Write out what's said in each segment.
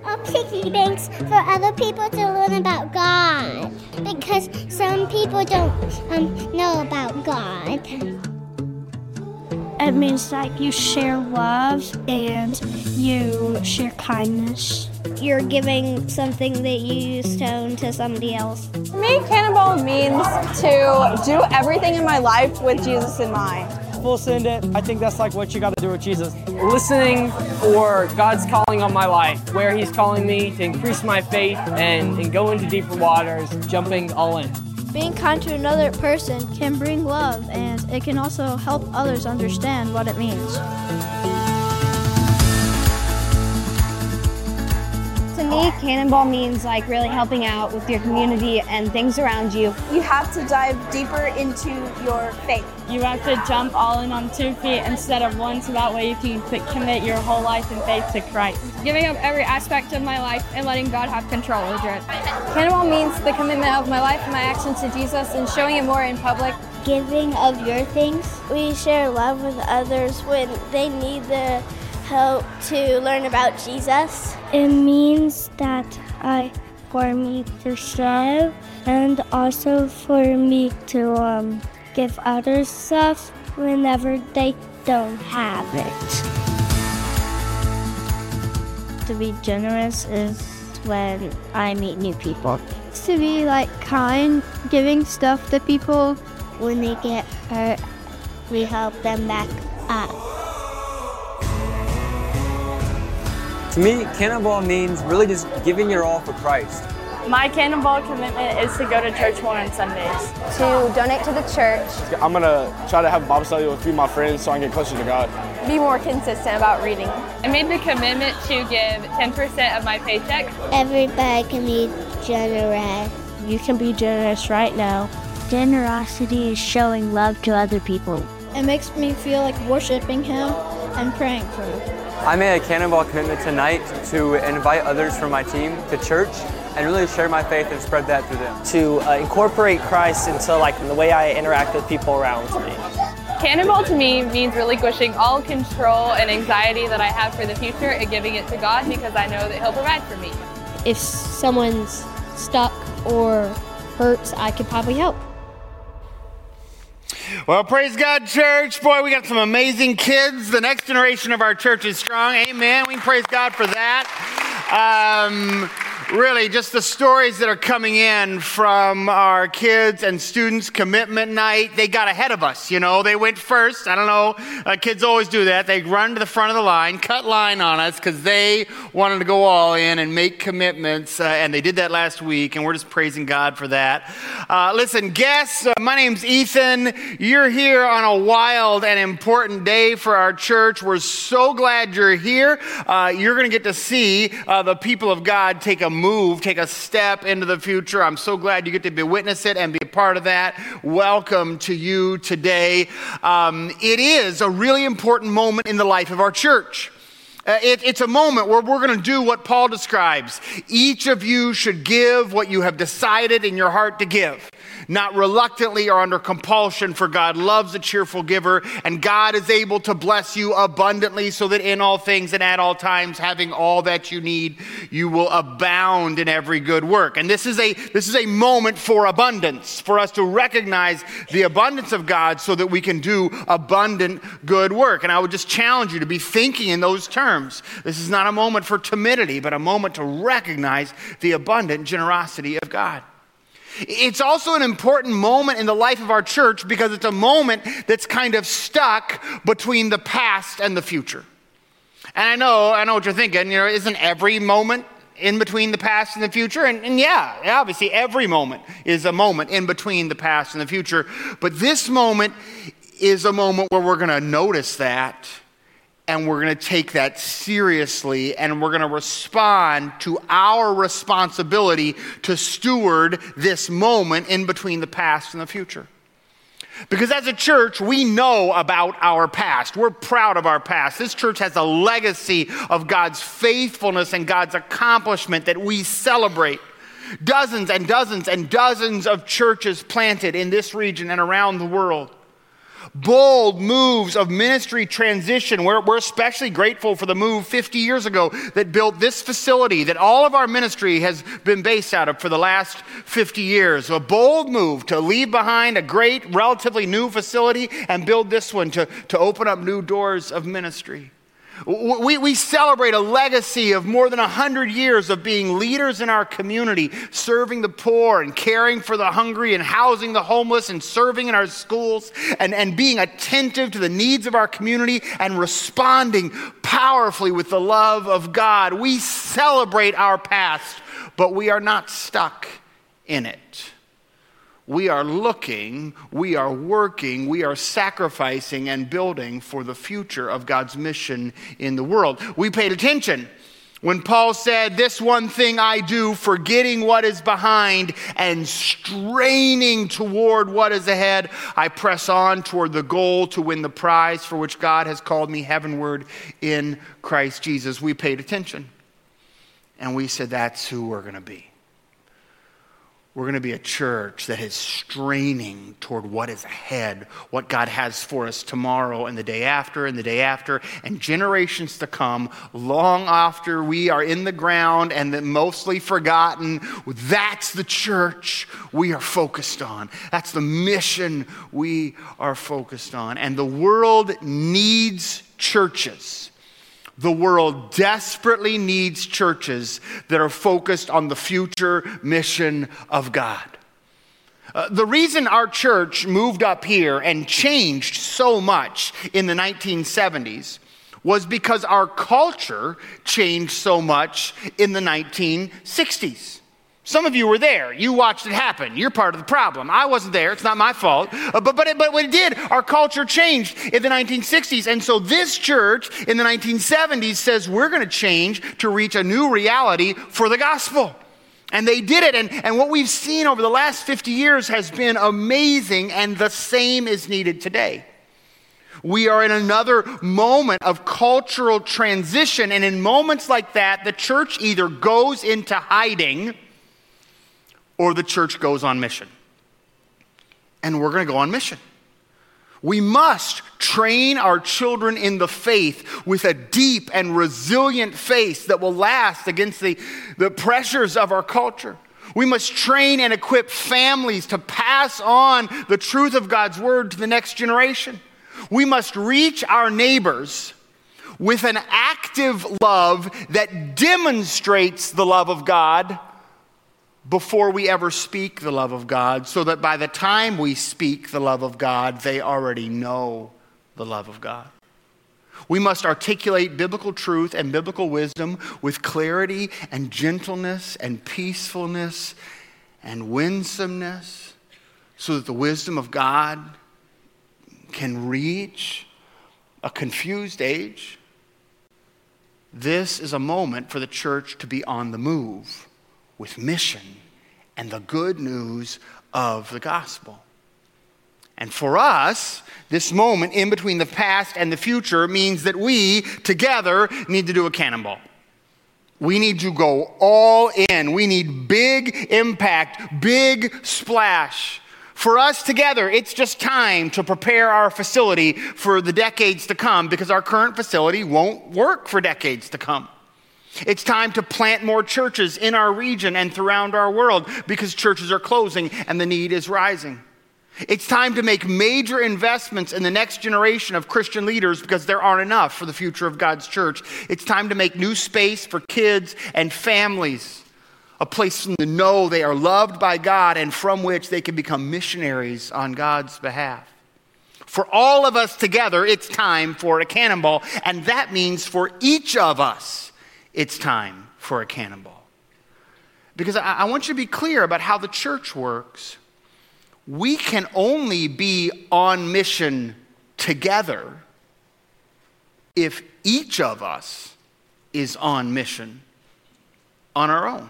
a piggy banks for other people to learn about God, because some people don't know about God. It means like you share love and you share kindness. You're giving something that you used to own to somebody else. For me, Cannonball means to do everything in my life with Jesus in mind. Full send it. I think that's like what you got to do with Jesus. Listening for God's calling on my life, where He's calling me to increase my faith and go into deeper waters, jumping all in. Being kind to another person can bring love, and it can also help others understand what it means. To me, Cannonball means like really helping out with your community and things around you. You have to dive deeper into your faith. You have to jump all in on 2 feet instead of one, so that way you can commit your whole life in faith to Christ. Giving up every aspect of my life and letting God have control over it. Cannonball means the commitment of my life and my actions to Jesus and showing it more in public. Giving of your things. We share love with others when they need the help to learn about Jesus. It means that for me to serve and also for me to give others stuff whenever they don't have it. To be generous is when I meet new people. It's to be like kind, giving stuff to people. When they get hurt, we help them back up. To me, Cannonball means really just giving your all for Christ. My Cannonball commitment is to go to church more on Sundays. To donate to the church. I'm going to try to have Bible study with a few of my friends so I can get closer to God. Be more consistent about reading. I made the commitment to give 10% of my paycheck. Everybody can be generous. You can be generous right now. Generosity is showing love to other people. It makes me feel like worshiping Him and praying for Him. I made a Cannonball commitment tonight to invite others from my team to church and really share my faith and spread that through them. To incorporate Christ into the way I interact with people around me. Cannonball to me means relinquishing all control and anxiety that I have for the future and giving it to God, because I know that He'll provide for me. If someone's stuck or hurts, I could probably help. Well, praise God, church. Boy, we got some amazing kids. The next generation of our church is strong. Amen. We can praise God for that. Really, just the stories that are coming in from our kids and students' commitment night, they got ahead of us, They went first. I don't know. Kids always do that. They run to the front of the line, cut line on us because they wanted to go all in and make commitments, and they did that last week, and we're just praising God for that. Listen, guests, my name's Ethan. You're here on a wild and important day for our church. We're so glad you're here. You're going to get to see the people of God take a step into the future. I'm so glad you get to witness it and be a part of that. Welcome to you today. It is a really important moment in the life of our church. It's a moment where we're going to do what Paul describes. Each of you should give what you have decided in your heart to give, not reluctantly or under compulsion, for God loves a cheerful giver, and God is able to bless you abundantly, so that in all things and at all times, having all that you need, you will abound in every good work. And this is a moment for abundance, for us to recognize the abundance of God so that we can do abundant good work. And I would just challenge you to be thinking in those terms. This is not a moment for timidity, but a moment to recognize the abundant generosity of God. It's also an important moment in the life of our church because it's a moment that's kind of stuck between the past and the future. And I know what you're thinking, isn't every moment in between the past and the future? And yeah, obviously every moment is a moment in between the past and the future. But this moment is a moment where we're going to notice that, and we're going to take that seriously, and we're going to respond to our responsibility to steward this moment in between the past and the future. Because as a church, we know about our past. We're proud of our past. This church has a legacy of God's faithfulness and God's accomplishment that we celebrate. Dozens and dozens and dozens of churches planted in this region and around the world. Bold moves of ministry transition. We're especially grateful for the move 50 years ago that built this facility that all of our ministry has been based out of for the last 50 years. A bold move to leave behind a great, relatively new facility and build this one to open up new doors of ministry. We celebrate a legacy of more than 100 years of being leaders in our community, serving the poor and caring for the hungry and housing the homeless and serving in our schools and being attentive to the needs of our community and responding powerfully with the love of God. We celebrate our past, but we are not stuck in it. We are looking, we are working, we are sacrificing and building for the future of God's mission in the world. We paid attention when Paul said, "This one thing I do, forgetting what is behind and straining toward what is ahead, I press on toward the goal to win the prize for which God has called me heavenward in Christ Jesus." We paid attention and we said, that's who we're going to be. We're going to be a church that is straining toward what is ahead, what God has for us tomorrow and the day after and the day after and generations to come, long after we are in the ground and then mostly forgotten. That's the church we are focused on. That's the mission we are focused on. And the world needs churches. The world desperately needs churches that are focused on the future mission of God. The reason our church moved up here and changed so much in the 1970s was because our culture changed so much in the 1960s. Some of you were there. You watched it happen. You're part of the problem. I wasn't there. It's not my fault. But when it did, our culture changed in the 1960s. And so this church in the 1970s says we're going to change to reach a new reality for the gospel. And they did it. And what we've seen over the last 50 years has been amazing, and the same is needed today. We are in another moment of cultural transition. And in moments like that, the church either goes into hiding or the church goes on mission. And we're going to go on mission. We must train our children in the faith with a deep and resilient faith that will last against the pressures of our culture. We must train and equip families to pass on the truth of God's word to the next generation. We must reach our neighbors with an active love that demonstrates the love of God before we ever speak the love of God, so that by the time we speak the love of God, they already know the love of God. We must articulate biblical truth and biblical wisdom with clarity and gentleness and peacefulness and winsomeness, so that the wisdom of God can reach a confused age. This is a moment for the church to be on the move with mission and the good news of the gospel. And for us, this moment in between the past and the future means that we together need to do a cannonball. We need to go all in. We need big impact, big splash. For us together, it's just time to prepare our facility for the decades to come, because our current facility won't work for decades to come. It's time to plant more churches in our region and throughout our world, because churches are closing and the need is rising. It's time to make major investments in the next generation of Christian leaders, because there aren't enough for the future of God's church. It's time to make new space for kids and families, a place to know they are loved by God and from which they can become missionaries on God's behalf. For all of us together, it's time for a cannonball, and that means for each of us, it's time for a cannonball. Because I want you to be clear about how the church works. We can only be on mission together if each of us is on mission on our own.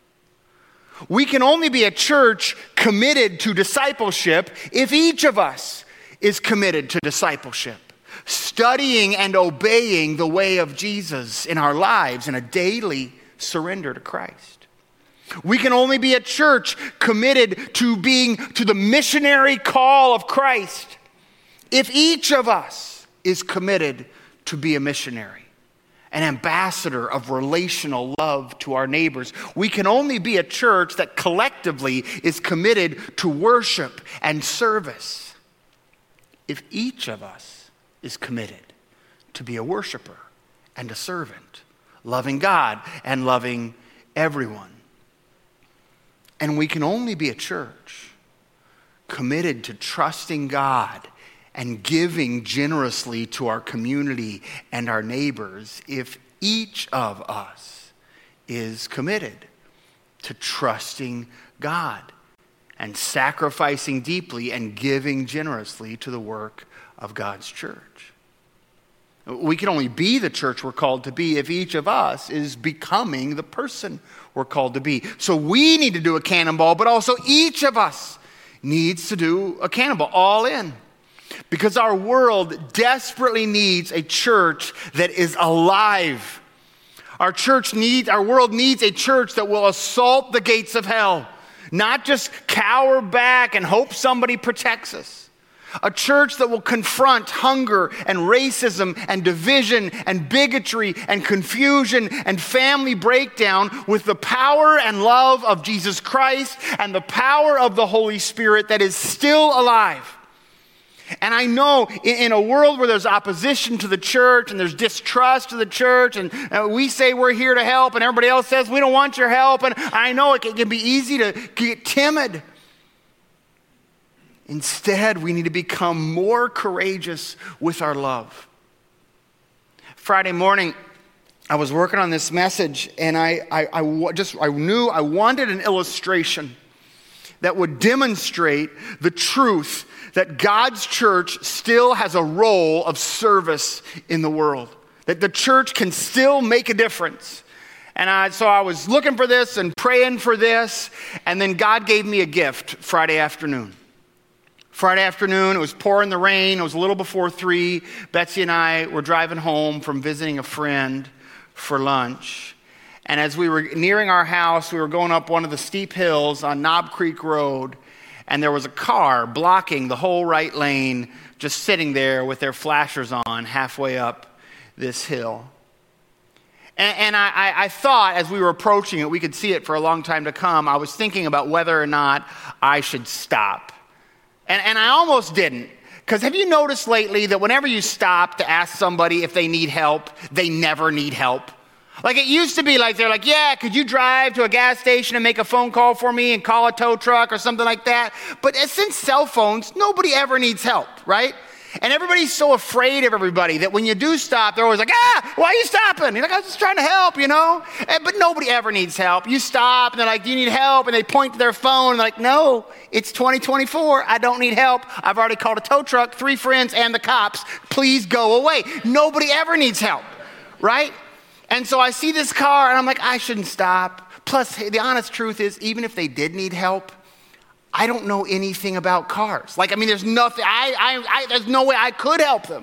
We can only be a church committed to discipleship if each of us is committed to discipleship, studying and obeying the way of Jesus in our lives in a daily surrender to Christ. We can only be a church committed to the missionary call of Christ If each of us is committed to be a missionary, an ambassador of relational love to our neighbors, we can only be a church that collectively is committed to worship and service. If each of us is committed to be a worshiper and a servant, loving God and loving everyone. And we can only be a church committed to trusting God and giving generously to our community and our neighbors if each of us is committed to trusting God and sacrificing deeply and giving generously to the work of God's church. We can only be the church we're called to be if each of us is becoming the person we're called to be. So we need to do a cannonball, but also each of us needs to do a cannonball, all in. Because our world desperately needs a church that is alive. Our world needs a church that will assault the gates of hell, not just cower back and hope somebody protects us. A church that will confront hunger and racism and division and bigotry and confusion and family breakdown with the power and love of Jesus Christ and the power of the Holy Spirit that is still alive. And I know in a world where there's opposition to the church and there's distrust to the church and we say we're here to help and everybody else says we don't want your help, and I know it can be easy to get timid. Instead, we need to become more courageous with our love. Friday morning, I was working on this message and I knew I wanted an illustration that would demonstrate the truth that God's church still has a role of service in the world, that the church can still make a difference. And so I was looking for this and praying for this, and then God gave me a gift Friday afternoon. Friday afternoon, it was pouring the rain. It was a little before 3. Betsy and I were driving home from visiting a friend for lunch. And as we were nearing our house, we were going up one of the steep hills on Knob Creek Road, and there was a car blocking the whole right lane, just sitting there with their flashers on halfway up this hill. And I thought as we were approaching it, we could see it for a long time to come, I was thinking about whether or not I should stop. And I almost didn't. Because have you noticed lately that whenever you stop to ask somebody if they need help, they never need help? Like it used to be like, they're like, yeah, could you drive to a gas station and make a phone call for me and call a tow truck or something like that? But since cell phones, nobody ever needs help, right? And everybody's so afraid of everybody that when you do stop, they're always like, why are you stopping? You're like, I was just trying to help, you know? But nobody ever needs help. You stop and they're like, do you need help? And they point to their phone and they're like, no, it's 2024. I don't need help. I've already called a tow truck, 3 friends, and the cops. Please go away. Nobody ever needs help, right? And so I see this car and I'm like, I shouldn't stop. Plus, the honest truth is, even if they did need help, I don't know anything about cars. There's nothing, there's no way I could help them.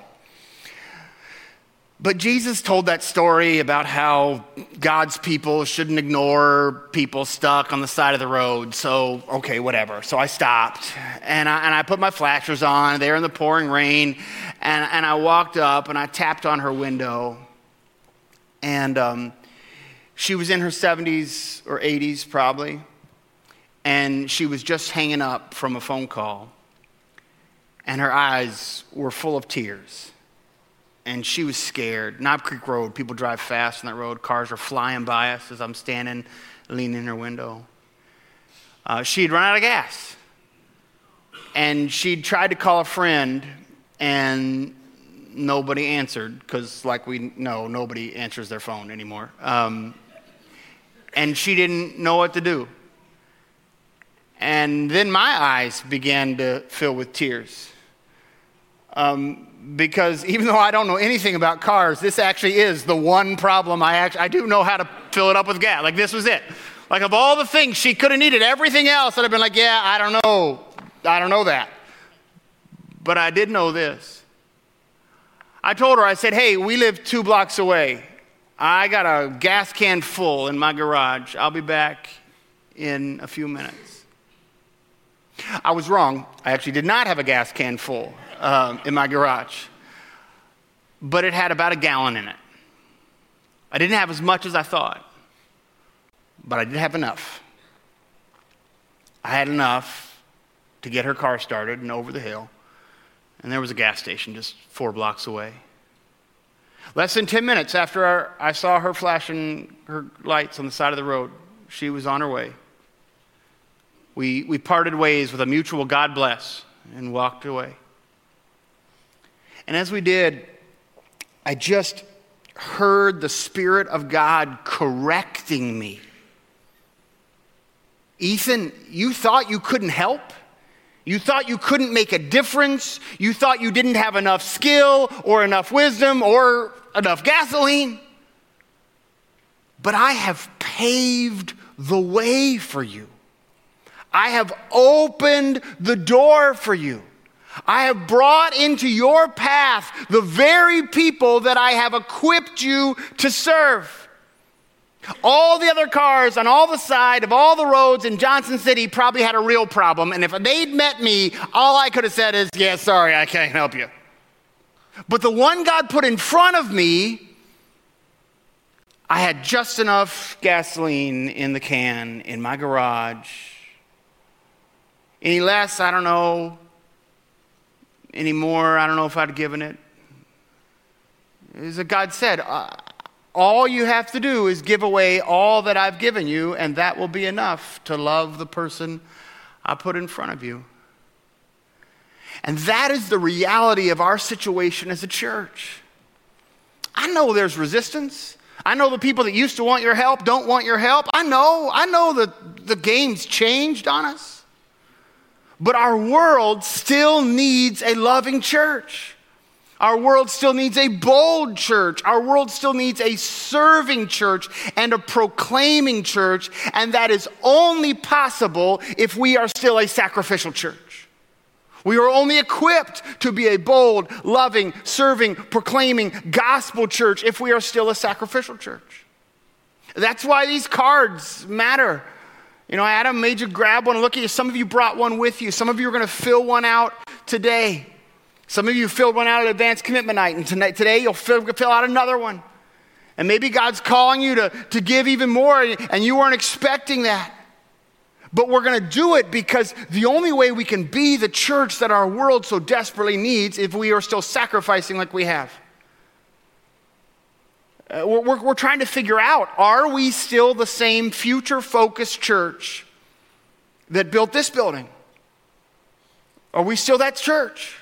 But Jesus told that story about how God's people shouldn't ignore people stuck on the side of the road. So, okay, whatever. So I stopped and I put my flashers on. They were in the pouring rain. And I walked up and I tapped on her window. And she was in her 70s or 80s probably. And she was just hanging up from a phone call. And her eyes were full of tears. And she was scared. Knob Creek Road, people drive fast on that road. Cars are flying by us as I'm standing, leaning in her window. She'd run out of gas. And she'd tried to call a friend, and nobody answered, because like we know, nobody answers their phone anymore. And she didn't know what to do. And then my eyes began to fill with tears. Because even though I don't know anything about cars, this actually is the one problem I do know how to fill it up with gas. Like this was it. Like of all the things she could have needed, everything else I'd have been like, yeah, I don't know that. But I did know this. I told her, I said, hey, we live 2 blocks away. I got a gas can full in my garage. I'll be back in a few minutes. I was wrong. I actually did not have a gas can full. in my garage. But it had about a gallon in it. I didn't have as much as I thought, but I did have enough. I had enough to get her car started and over the hill, and there was a gas station just 4 blocks away. Less than 10 minutes after I saw her flashing her lights on the side of the road, she was on her way. We parted ways with a mutual God bless and walked away. And as we did, I just heard the Spirit of God correcting me. Ethan, you thought you couldn't help? You thought you couldn't make a difference? You thought you didn't have enough skill or enough wisdom or enough gasoline? But I have paved the way for you. I have opened the door for you. I have brought into your path the very people that I have equipped you to serve. All the other cars on all the side of all the roads in Johnson City probably had a real problem. And if they'd met me, all I could have said is, yeah, sorry, I can't help you. But the one God put in front of me, I had just enough gasoline in the can in my garage. Any less, I don't know. Any more, I don't know if I'd given it. As God said, all you have to do is give away all that I've given you, and that will be enough to love the person I put in front of you. And that is the reality of our situation as a church. I know there's resistance. I know the people that used to want your help don't want your help. I know that the game's changed on us. But our world still needs a loving church. Our world still needs a bold church. Our world still needs a serving church and a proclaiming church. And that is only possible if we are still a sacrificial church. We are only equipped to be a bold, loving, serving, proclaiming gospel church if we are still a sacrificial church. That's why these cards matter. You know, Adam made you grab one and look at you. Some of you brought one with you. Some of you are going to fill one out today. Some of you filled one out at Advanced Commitment Night, and today you'll fill out another one. And maybe God's calling you to give even more, and you weren't expecting that. But we're going to do it because the only way we can be the church that our world so desperately needs is if we are still sacrificing like we have. We're trying to figure out, are we still the same future-focused church that built this building? Are we still that church?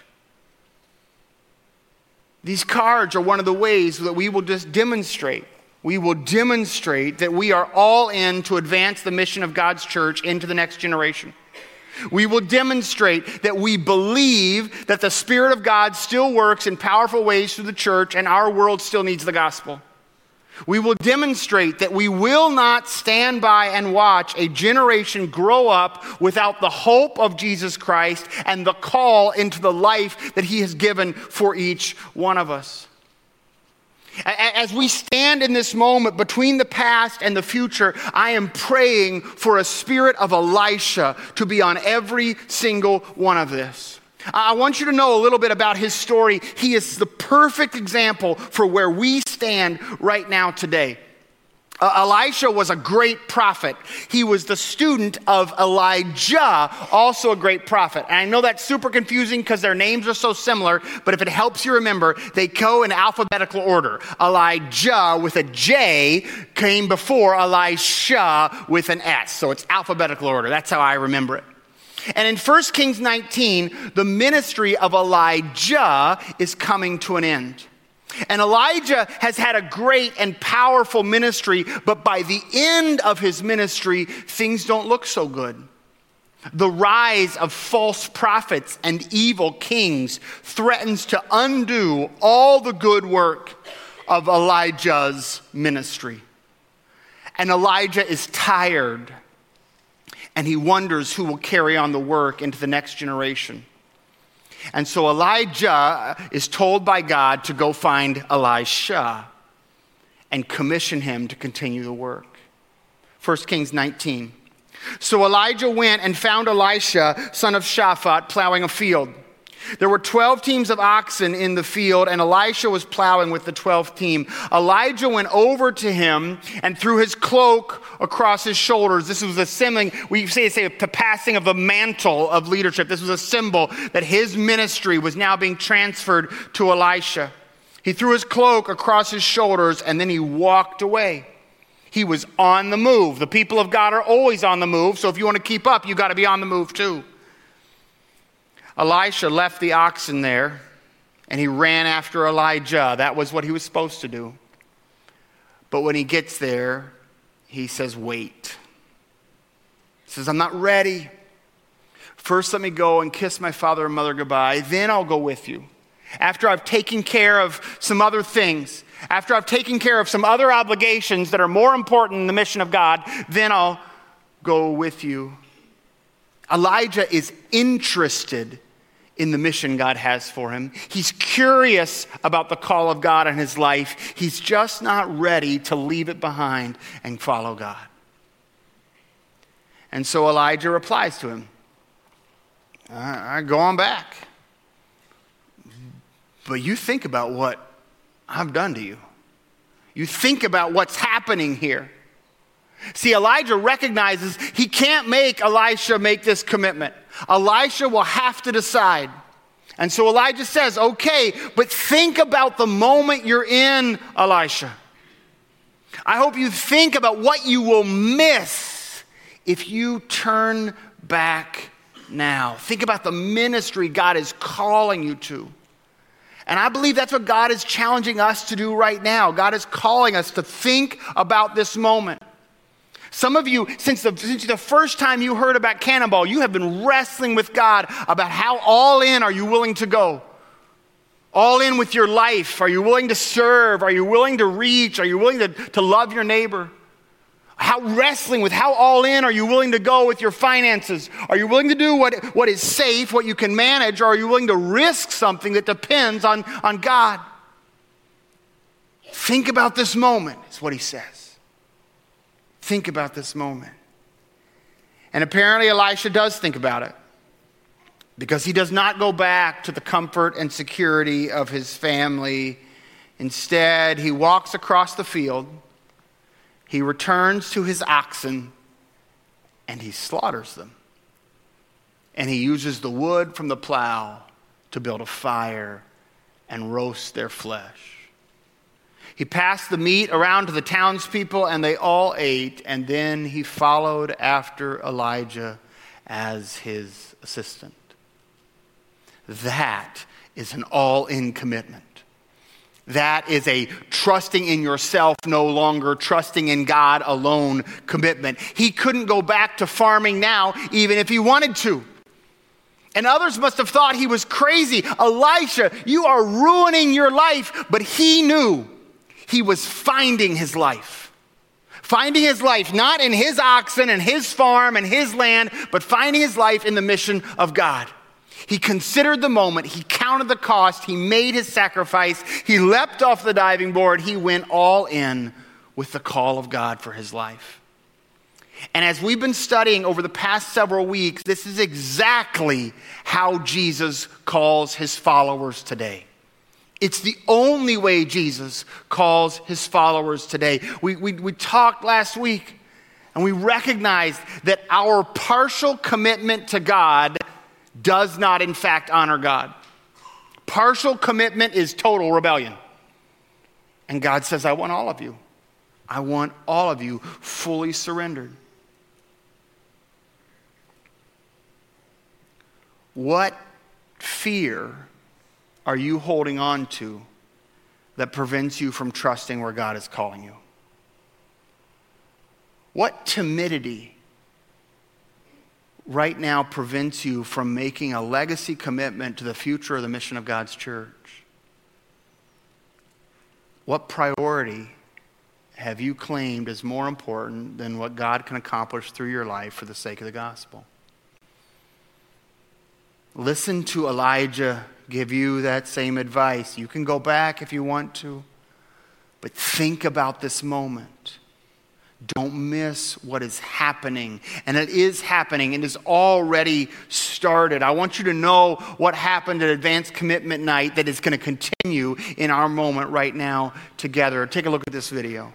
These cards are one of the ways that we will just demonstrate. We will demonstrate that we are all in to advance the mission of God's church into the next generation. We will demonstrate that we believe that the Spirit of God still works in powerful ways through the church and our world still needs the gospel. We will demonstrate that we will not stand by and watch a generation grow up without the hope of Jesus Christ and the call into the life that He has given for each one of us. As we stand in this moment between the past and the future, I am praying for a spirit of Elisha to be on every single one of this. I want you to know a little bit about his story. He is the perfect example for where we stand right now today. Elisha was a great prophet. He was the student of Elijah, also a great prophet. And I know that's super confusing because their names are so similar, but if it helps you remember, they go in alphabetical order. Elijah with a J came before Elisha with an S. So it's alphabetical order. That's how I remember it. And in 1 Kings 19, the ministry of Elijah is coming to an end. And Elijah has had a great and powerful ministry, but by the end of his ministry, things don't look so good. The rise of false prophets and evil kings threatens to undo all the good work of Elijah's ministry. And Elijah is tired, and he wonders who will carry on the work into the next generation. And so Elijah is told by God to go find Elisha and commission him to continue the work. 1 Kings 19. So Elijah went and found Elisha, son of Shaphat, plowing a field. There were 12 teams of oxen in the field, and Elisha was plowing with the 12th team. Elijah went over to him and threw his cloak across his shoulders. This was a symbol, we say the passing of the mantle of leadership. This was a symbol that his ministry was now being transferred to Elisha. He threw his cloak across his shoulders, and then he walked away. He was on the move. The people of God are always on the move, so if you want to keep up, you got to be on the move too. Elisha left the oxen there, and he ran after Elijah. That was what he was supposed to do. But when he gets there, he says, wait. He says, I'm not ready. First, let me go and kiss my father and mother goodbye. Then I'll go with you. After I've taken care of some other things, after I've taken care of some other obligations that are more important in the mission of God, then I'll go with you. Elijah is interested in the mission God has for him. He's curious about the call of God in his life. He's just not ready to leave it behind and follow God. And so Elijah replies to him, I go on back. But you think about what I've done to you. You think about what's happening here. See, Elijah recognizes he can't make Elisha make this commitment. Elisha will have to decide. And so Elijah says, okay, but think about the moment you're in, Elisha. I hope you think about what you will miss if you turn back now. Think about the ministry God is calling you to. And I believe that's what God is challenging us to do right now. God is calling us to think about this moment. Some of you, since the first time you heard about Cannonball, you have been wrestling with God about how all in are you willing to go? All in with your life. Are you willing to serve? Are you willing to reach? Are you willing to love your neighbor? How all in are you willing to go with your finances? Are you willing to do what is safe, what you can manage, or are you willing to risk something that depends on God? Think about this moment, is what he says. Think about this moment. And apparently Elisha does think about it, because he does not go back to the comfort and security of his family. Instead, he walks across the field. He returns to his oxen and he slaughters them. And he uses the wood from the plow to build a fire and roast their flesh. He passed the meat around to the townspeople and they all ate. And then he followed after Elijah as his assistant. That is an all-in commitment. That is a trusting in yourself, no longer trusting in God alone commitment. He couldn't go back to farming now, even if he wanted to. And others must have thought he was crazy. Elisha, you are ruining your life. But he knew he was finding his life. Finding his life, not in his oxen and his farm and his land, but finding his life in the mission of God. He considered the moment, he counted the cost, he made his sacrifice, he leapt off the diving board, he went all in with the call of God for his life. And as we've been studying over the past several weeks, this is exactly how Jesus calls his followers today. It's the only way Jesus calls his followers today. We talked last week and we recognized that our partial commitment to God does not in fact honor God. Partial commitment is total rebellion. And God says, I want all of you. I want all of you fully surrendered. What fear are you holding on to that prevents you from trusting where God is calling you? What timidity right now prevents you from making a legacy commitment to the future of the mission of God's church? What priority have you claimed as more important than what God can accomplish through your life for the sake of the gospel? Listen to Elijah give you that same advice. You can go back if you want to, but think about this moment. Don't miss what is happening. And it is happening. It is already started. I want you to know what happened at Advanced Commitment Night that is going to continue in our moment right now together. Take a look at this video.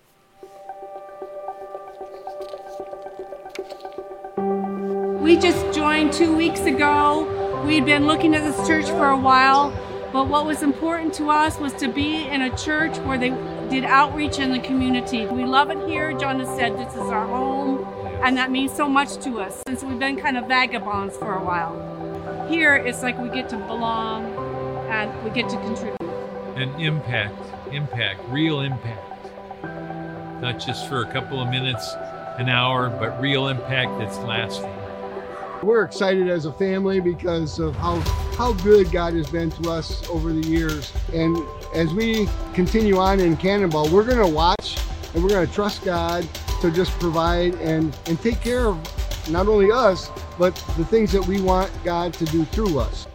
We just joined 2 weeks ago. We'd been looking at this church for a while, but what was important to us was to be in a church where they did outreach in the community. We love it here. John has said this is our home, and that means so much to us since we've been kind of vagabonds for a while. Here, it's like we get to belong and we get to contribute. An impact, real impact. Not just for a couple of minutes, an hour, but real impact that's lasting. We're excited as a family because of how good God has been to us over the years. And as we continue on in Cannonball, we're going to watch and we're going to trust God to just provide and take care of not only us, but the things that we want God to do through us.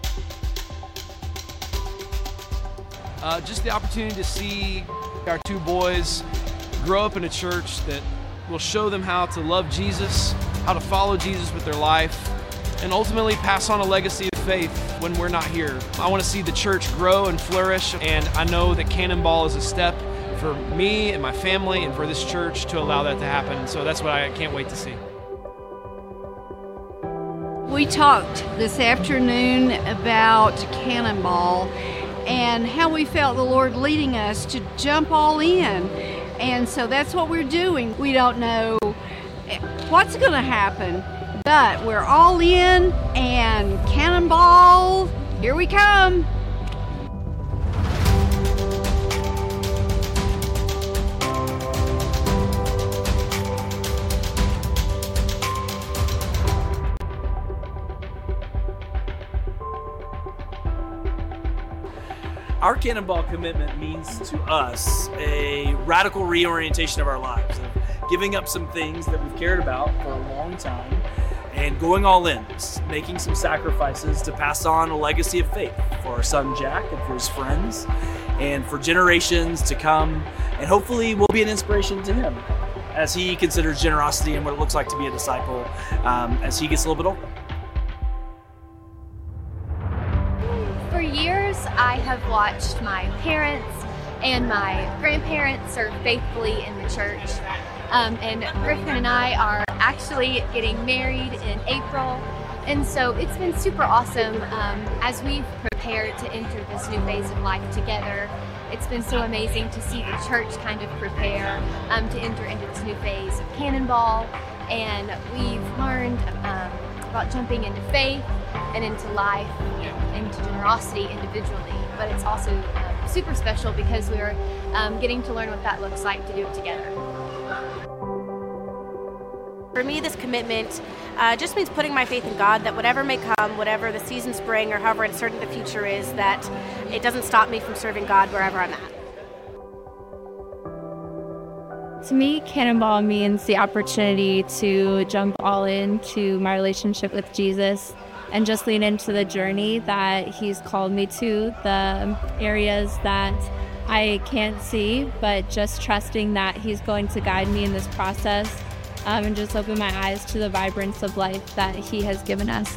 Just the opportunity to see our two boys grow up in a church that will show them how to love Jesus, how to follow Jesus with their life, and ultimately pass on a legacy of faith when we're not here. I want to see the church grow and flourish, and I know that Cannonball is a step for me and my family and for this church to allow that to happen. So that's what I can't wait to see. We talked this afternoon about Cannonball and how we felt the Lord leading us to jump all in. And so that's what we're doing. We don't know what's going to happen, but we're all in, and Cannonball, here we come. Our Cannonball commitment means to us a radical reorientation of our lives, of giving up some things that we've cared about for a long time and going all in, making some sacrifices to pass on a legacy of faith for our son Jack and for his friends and for generations to come, and hopefully we'll be an inspiration to him as he considers generosity and what it looks like to be a disciple as he gets a little bit older. For years, I have watched my parents and my grandparents serve faithfully in the church. And Griffin and I are actually getting married in April. And so it's been super awesome as we've prepared to enter this new phase of life together. It's been so amazing to see the church kind of prepare to enter into this new phase of Cannonball. And we've learned about jumping into faith and into life, into generosity individually. But it's also super special because we're getting to learn what that looks like to do it together. For me, this commitment just means putting my faith in God, that whatever may come, whatever the seasons bring, or however uncertain the future is, that it doesn't stop me from serving God wherever I'm at. To me, Cannonball means the opportunity to jump all into my relationship with Jesus and just lean into the journey that He's called me to, the areas that I can't see, but just trusting that He's going to guide me in this process. And just open my eyes to the vibrance of life that He has given us.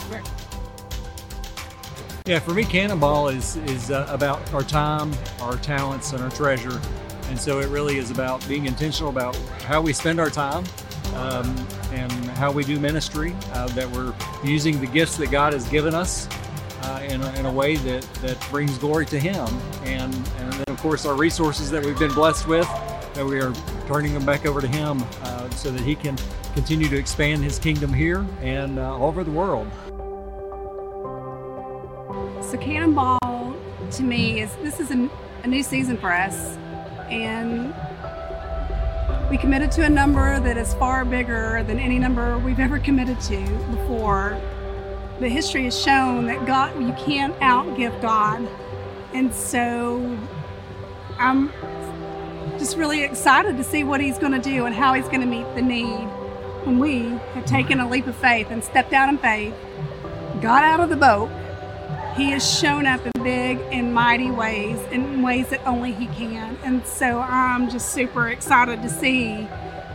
Yeah, for me, Cannonball is about our time, our talents, and our treasure. And so it really is about being intentional about how we spend our time and how we do ministry, that we're using the gifts that God has given us in a way that brings glory to Him. And then, of course, our resources that we've been blessed with, that we are turning them back over to Him so that He can continue to expand His kingdom here and all over the world. So Cannonball, to me, this is a new season for us. And we committed to a number that is far bigger than any number we've ever committed to before. But history has shown that God, you can't outgive God. And so I'm just really excited to see what He's going to do and how He's going to meet the need. When we have taken a leap of faith and stepped out in faith, got out of the boat, He has shown up in big and mighty ways, in ways that only He can. And so I'm just super excited to see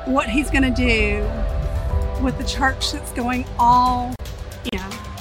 what he's going to do with the church that's going all in.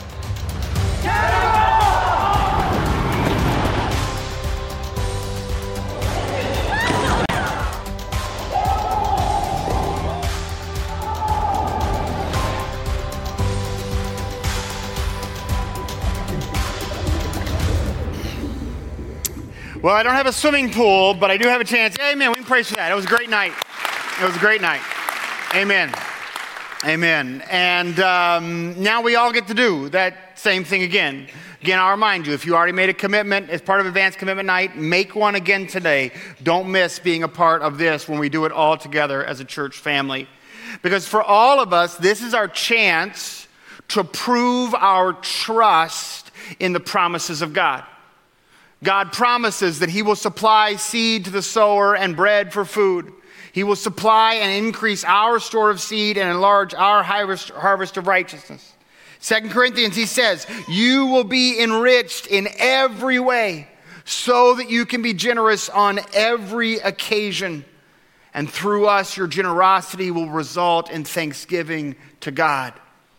Well, I don't have a swimming pool, but I do have a chance. Amen. We can praise for that. It was a great night. It was a great night. Amen. Amen. And now we all get to do that same thing again. Again, I'll remind you, if you already made a commitment as part of Advanced Commitment Night, make one again today. Don't miss being a part of this when we do it all together as a church family. Because for all of us, this is our chance to prove our trust in the promises of God. God promises that he will supply seed to the sower and bread for food. He will supply and increase our store of seed and enlarge our harvest of righteousness. 2 Corinthians, he says, you will be enriched in every way so that you can be generous on every occasion. And through us, your generosity will result in thanksgiving to God.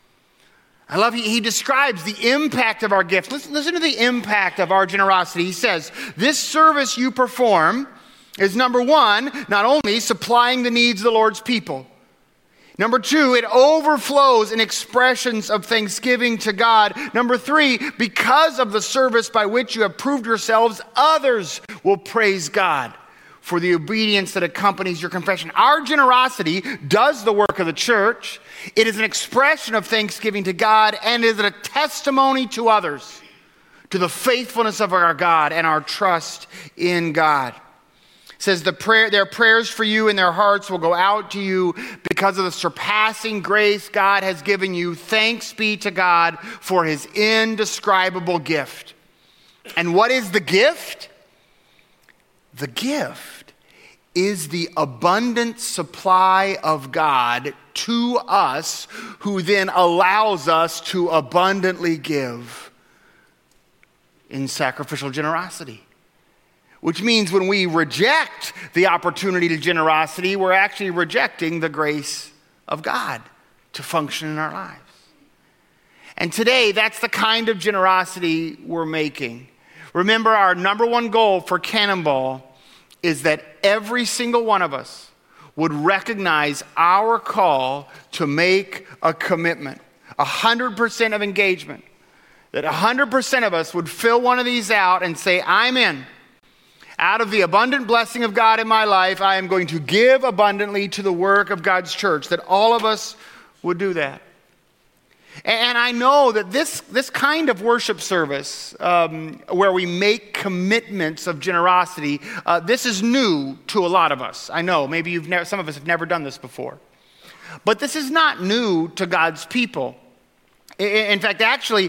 I love he describes the impact of our gift. Listen to the impact of our generosity. He says, this service you perform is, number one, not only supplying the needs of the Lord's people. Number two, it overflows in expressions of thanksgiving to God. Number three, because of the service by which you have proved yourselves, others will praise God for the obedience that accompanies your confession. Our generosity does the work of the church. It is an expression of thanksgiving to God, and it is a testimony to others to the faithfulness of our God and our trust in God. It says their prayers for you in their hearts will go out to you because of the surpassing grace God has given you. Thanks be to God for his indescribable gift. And what is the gift? The gift is the abundant supply of God to us, who then allows us to abundantly give in sacrificial generosity. Which means when we reject the opportunity to generosity, we're actually rejecting the grace of God to function in our lives. And today, that's the kind of generosity we're making. Remember, our number one goal for Cannonball is that every single one of us would recognize our call to make a commitment, 100% of engagement, that 100% of us would fill one of these out and say, I'm in. Out of the abundant blessing of God in my life, I am going to give abundantly to the work of God's church, that all of us would do that. And I know that this kind of worship service, where we make commitments of generosity, this is new to a lot of us. I know, maybe some of us have never done this before. But this is not new to God's people. In fact, actually,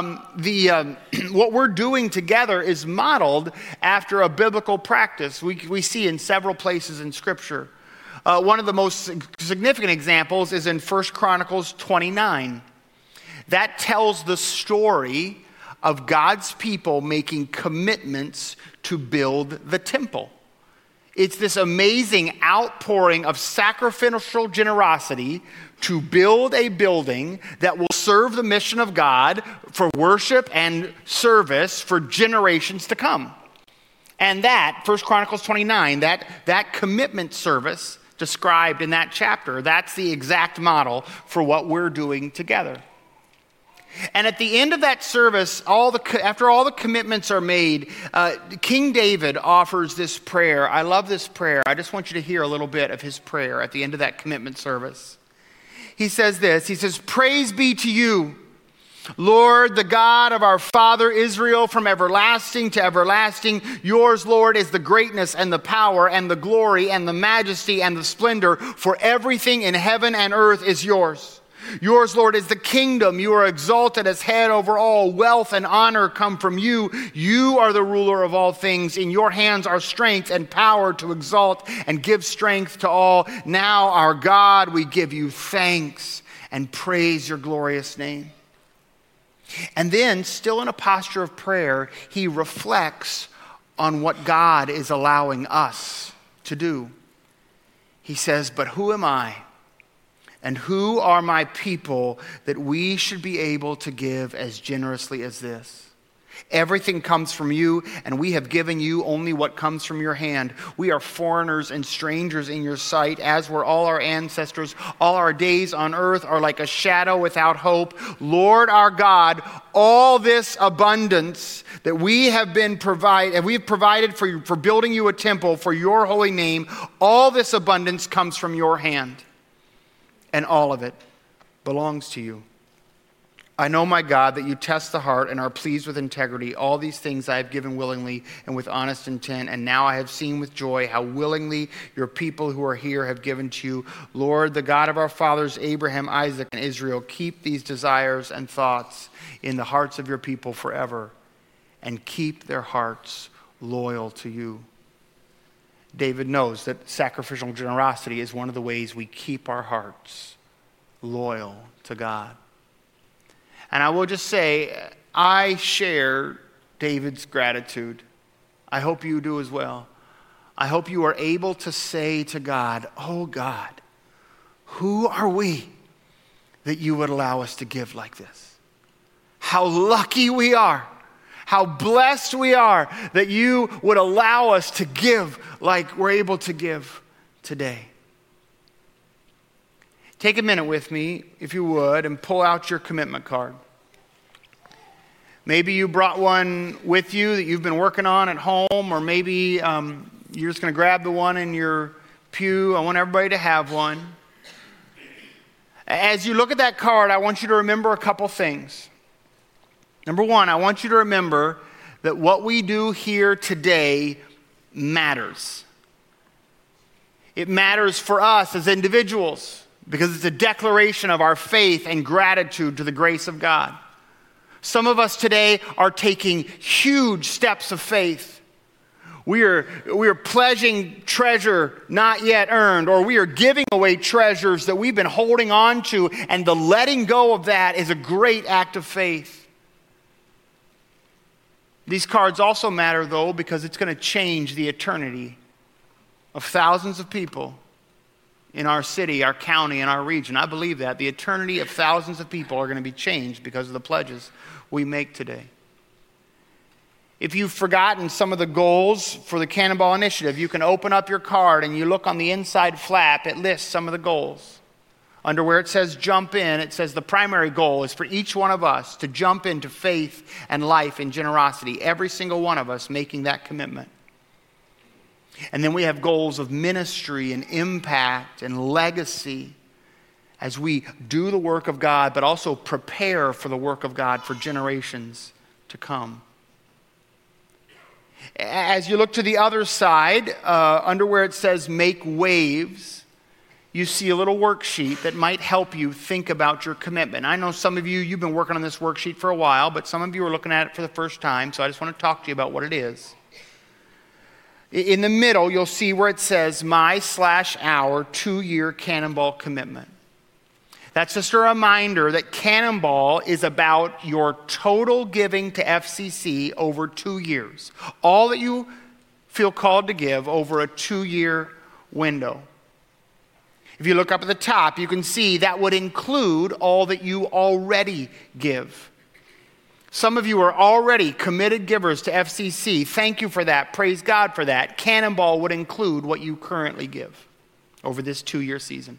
what we're doing together is modeled after a biblical practice we see in several places in Scripture. One of the most significant examples is in 1 Chronicles 29. That tells the story of God's people making commitments to build the temple. It's this amazing outpouring of sacrificial generosity to build a building that will serve the mission of God for worship and service for generations to come. And that, 1 Chronicles 29, that commitment service described in that chapter, that's the exact model for what we're doing together. And at the end of that service, after all the commitments are made, King David offers this prayer. I love this prayer. I just want you to hear a little bit of his prayer at the end of that commitment service. He says this, he says, "Praise be to you, Lord, the God of our father Israel, from everlasting to everlasting. Yours, Lord, is the greatness and the power and the glory and the majesty and the splendor, for everything in heaven and earth is yours. Yours, Lord, is the kingdom. You are exalted as head over all. Wealth and honor come from you. You are the ruler of all things. In your hands are strength and power to exalt and give strength to all. Now, our God, we give you thanks and praise your glorious name." And then, still in a posture of prayer, he reflects on what God is allowing us to do. he says, "But who am I? And who are my people that we should be able to give as generously as this? Everything comes from you, and we have given you only what comes from your hand. We are foreigners and strangers in your sight, as were all our ancestors. All our days on earth are like a shadow without hope. Lord our God, all this abundance that we have provided for building you a temple for your holy name, all this abundance comes from your hand, and all of it belongs to you. I know, my God, that you test the heart and are pleased with integrity. All these things I have given willingly and with honest intent, and now I have seen with joy how willingly your people who are here have given to you. Lord, the God of our fathers, Abraham, Isaac, and Israel, keep these desires and thoughts in the hearts of your people forever, and keep their hearts loyal to you." David knows that sacrificial generosity is one of the ways we keep our hearts loyal to God. And I will just say, I share David's gratitude. I hope you do as well. I hope you are able to say to God, "Oh God, who are we that you would allow us to give like this? How lucky we are. How blessed we are that you would allow us to give like we're able to give today." Take a minute with me, if you would, and pull out your commitment card. Maybe you brought one with you that you've been working on at home, or maybe you're just going to grab the one in your pew. I want everybody to have one. As you look at that card, I want you to remember a couple things. Number one, I want you to remember that what we do here today matters. It matters for us as individuals because it's a declaration of our faith and gratitude to the grace of God. Some of us today are taking huge steps of faith. We are pledging treasure not yet earned, or we are giving away treasures that we've been holding on to, and the letting go of that is a great act of faith. These cards also matter, though, because it's going to change the eternity of thousands of people in our city, our county, and our region. I believe that. The eternity of thousands of people are going to be changed because of the pledges we make today. If you've forgotten some of the goals for the Cannonball Initiative, you can open up your card and you look on the inside flap. It lists some of the goals. Under where it says jump in, it says the primary goal is for each one of us to jump into faith and life and generosity. Every single one of us making that commitment. And then we have goals of ministry and impact and legacy as we do the work of God, but also prepare for the work of God for generations to come. As you look to the other side, under where it says make waves, you see a little worksheet that might help you think about your commitment. I know some of you, you've been working on this worksheet for a while, but some of you are looking at it for the first time, so I just want to talk to you about what it is. In the middle, you'll see where it says my/our 2-year Cannonball commitment. That's just a reminder that Cannonball is about your total giving to FCC over 2 years. All that you feel called to give over a 2-year window. If you look up at the top, you can see that would include all that you already give. Some of you are already committed givers to FCC. Thank you for that. Praise God for that. Cannonball would include what you currently give over this 2-year season.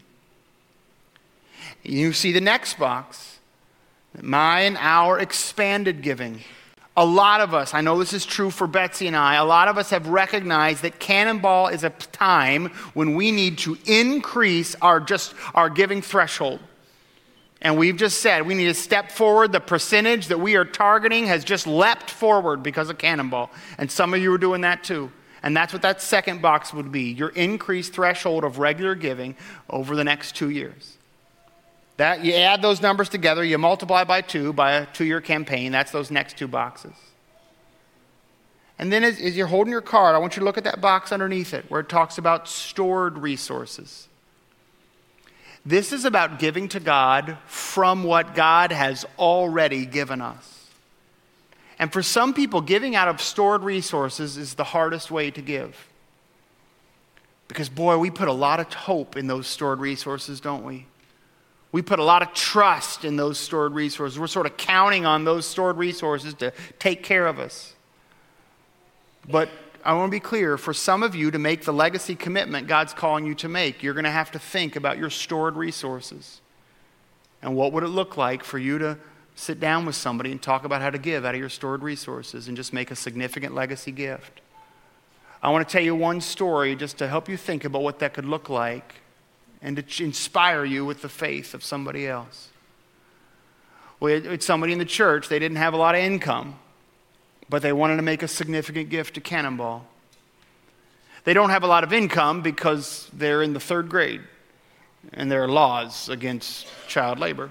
You see the next box, my and our expanded giving. A lot of us, I know this is true for Betsy and I, a lot of us have recognized that Cannonball is a time when we need to increase our giving threshold. And we've just said we need to step forward. The percentage that we are targeting has just leapt forward because of Cannonball. And some of you are doing that too. And that's what that second box would be, your increased threshold of regular giving over the next 2 years. That you add those numbers together, you multiply by 2 by a 2-year campaign. That's those next 2 boxes. And then as you're holding your card, I want you to look at that box underneath it where it talks about stored resources. This is about giving to God from what God has already given us. And for some people, giving out of stored resources is the hardest way to give. Because, boy, we put a lot of hope in those stored resources, don't we? We put a lot of trust in those stored resources. We're sort of counting on those stored resources to take care of us. But I want to be clear, for some of you to make the legacy commitment God's calling you to make, you're going to have to think about your stored resources. And what would it look like for you to sit down with somebody and talk about how to give out of your stored resources and just make a significant legacy gift? I want to tell you one story just to help you think about what that could look like and to inspire you with the faith of somebody else. Well, it's somebody in the church. They didn't have a lot of income, but they wanted to make a significant gift to Cannonball. They don't have a lot of income because they're in the 3rd grade and there are laws against child labor.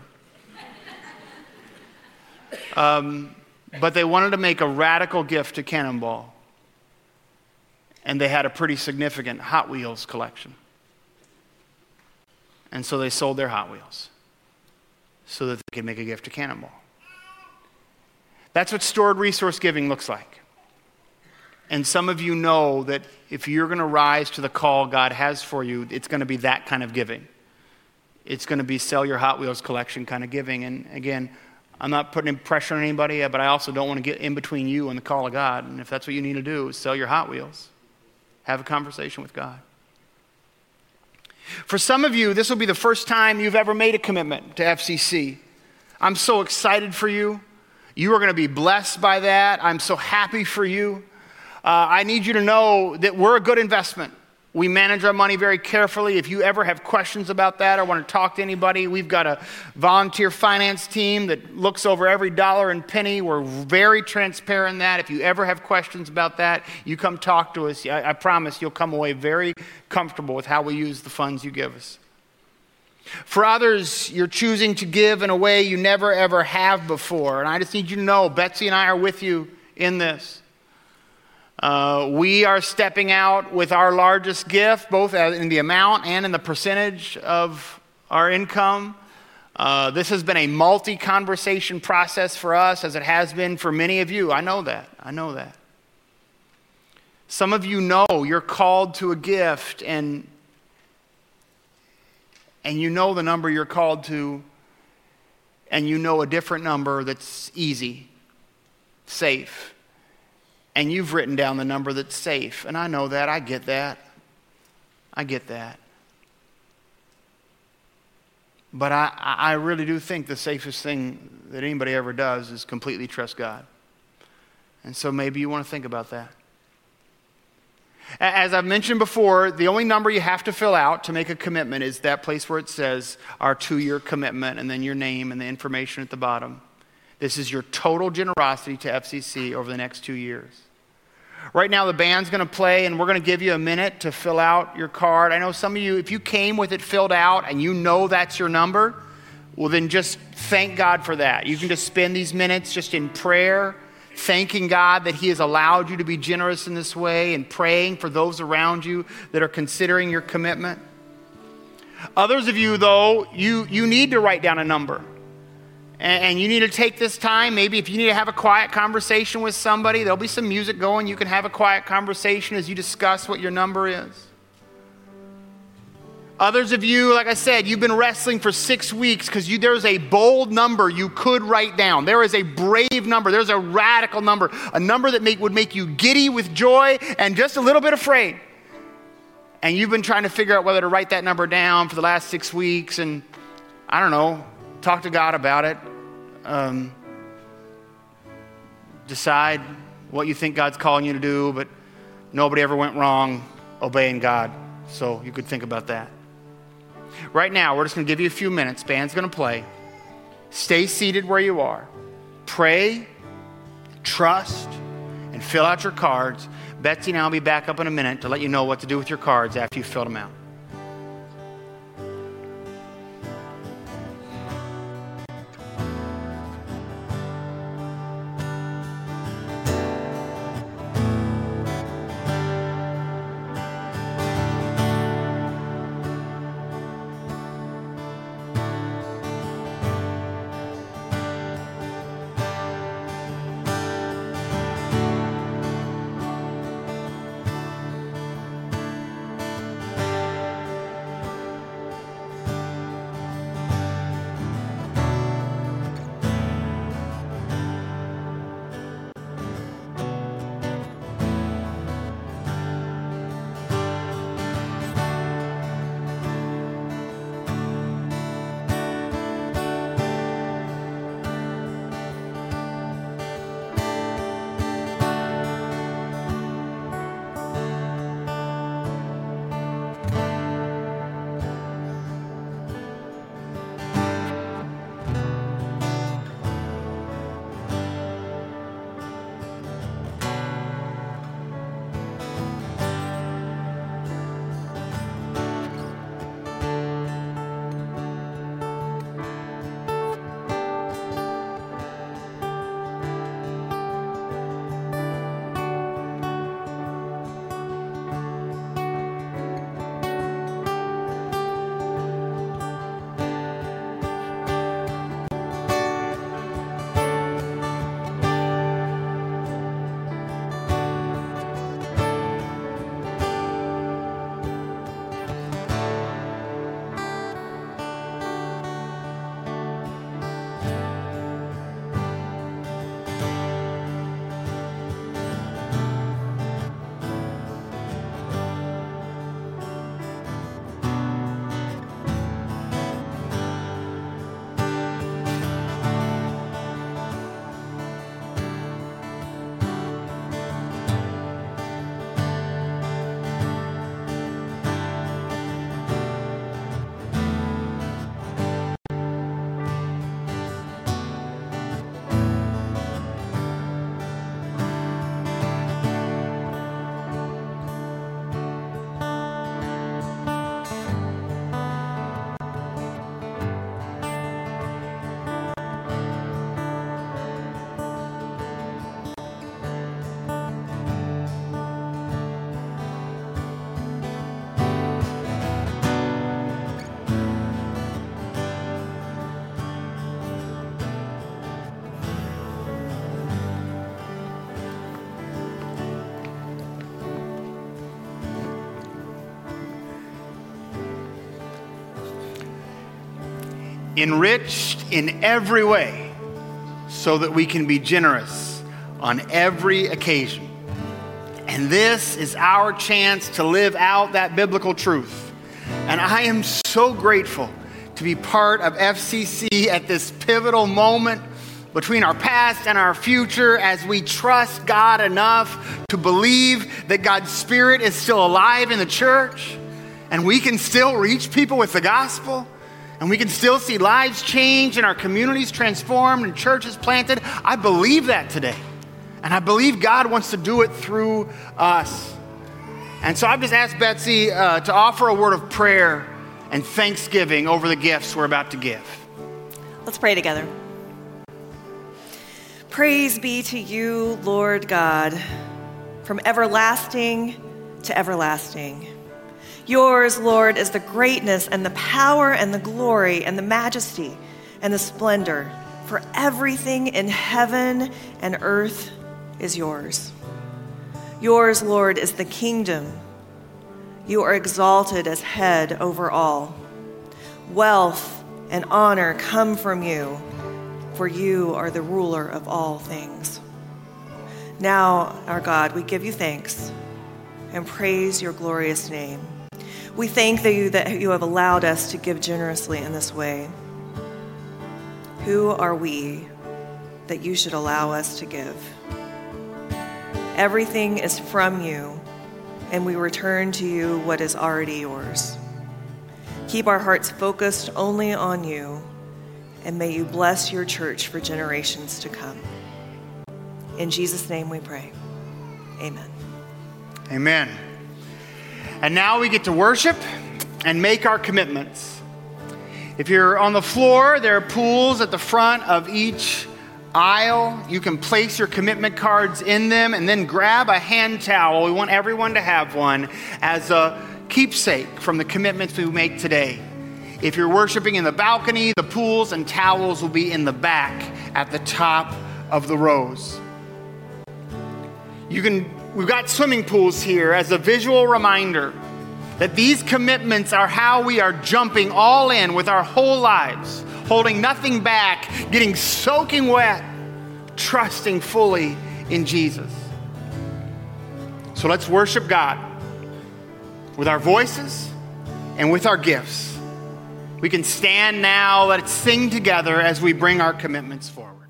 But they wanted to make a radical gift to Cannonball. And they had a pretty significant Hot Wheels collection. And so they sold their Hot Wheels so that they could make a gift to Cannonball. That's what stored resource giving looks like. And some of you know that if you're going to rise to the call God has for you, it's going to be that kind of giving. It's going to be sell your Hot Wheels collection kind of giving. And again, I'm not putting pressure on anybody, but I also don't want to get in between you and the call of God. And if that's what you need to do, is sell your Hot Wheels. Have a conversation with God. For some of you, this will be the first time you've ever made a commitment to FCC. I'm so excited for you. You are going to be blessed by that. I'm so happy for you. I need you to know that we're a good investment. We manage our money very carefully. If you ever have questions about that or want to talk to anybody, we've got a volunteer finance team that looks over every dollar and penny. We're very transparent in that. If you ever have questions about that, you come talk to us. I promise you'll come away very comfortable with how we use the funds you give us. For others, you're choosing to give in a way you never ever have before. And I just need you to know, Betsy and I are with you in this. We are stepping out with our largest gift, both in the amount and in the percentage of our income. This has been a multi-conversation process for us, as it has been for many of you. I know that. Some of you know you're called to a gift, and you know the number you're called to, and you know a different number that's easy, safe. And you've written down the number that's safe. And I know that. I get that. But I really do think the safest thing that anybody ever does is completely trust God. And so maybe you want to think about that. As I've mentioned before, the only number you have to fill out to make a commitment is that place where it says our 2-year commitment and then your name and the information at the bottom. This is your total generosity to FCC over the next 2 years. Right now, the band's going to play, and we're going to give you a minute to fill out your card. I know some of you, if you came with it filled out and you know that's your number, well, then just thank God for that. You can just spend these minutes just in prayer, thanking God that He has allowed you to be generous in this way and praying for those around you that are considering your commitment. Others of you, though, you need to write down a number. And you need to take this time. Maybe if you need to have a quiet conversation with somebody, there'll be some music going. You can have a quiet conversation as you discuss what your number is. Others of you, like I said, you've been wrestling for 6 weeks because there's a bold number you could write down. There is a brave number. There's a radical number. A number that would make you giddy with joy and just a little bit afraid. And you've been trying to figure out whether to write that number down for the last 6 weeks. And I don't know. Talk to God about it. Decide what you think God's calling you to do, but nobody ever went wrong obeying God. So you could think about that. Right now, we're just going to give you a few minutes. Band's going to play. Stay seated where you are. Pray, trust, and fill out your cards. Betsy and I will be back up in a minute to let you know what to do with your cards after you've filled them out. enriched in every way, so that we can be generous on every occasion. And this is our chance to live out that biblical truth. And I am so grateful to be part of FCC at this pivotal moment between our past and our future, as we trust God enough to believe that God's Spirit is still alive in the church, and we can still reach people with the gospel, and we can still see lives change and our communities transformed and churches planted. I believe that today. And I believe God wants to do it through us. And so I've just asked Betsy to offer a word of prayer and thanksgiving over the gifts we're about to give. Let's pray together. Praise be to you, Lord God, from everlasting to everlasting. Yours, Lord, is the greatness and the power and the glory and the majesty and the splendor, for everything in heaven and earth is yours. Yours, Lord, is the kingdom. You are exalted as head over all. Wealth and honor come from you, for you are the ruler of all things. Now, our God, we give you thanks and praise your glorious name. We thank you that you have allowed us to give generously in this way. Who are we that you should allow us to give? Everything is from you, and we return to you what is already yours. Keep our hearts focused only on you, and may you bless your church for generations to come. In Jesus' name we pray. Amen. Amen. And now we get to worship and make our commitments. If you're on the floor, there are pools at the front of each aisle. You can place your commitment cards in them and then grab a hand towel. We want everyone to have one as a keepsake from the commitments we make today. If you're worshiping in the balcony, the pools and towels will be in the back at the top of the rows. We've got swimming pools here as a visual reminder that these commitments are how we are jumping all in with our whole lives, holding nothing back, getting soaking wet, trusting fully in Jesus. So let's worship God with our voices and with our gifts. We can stand now, let's sing together as we bring our commitments forward.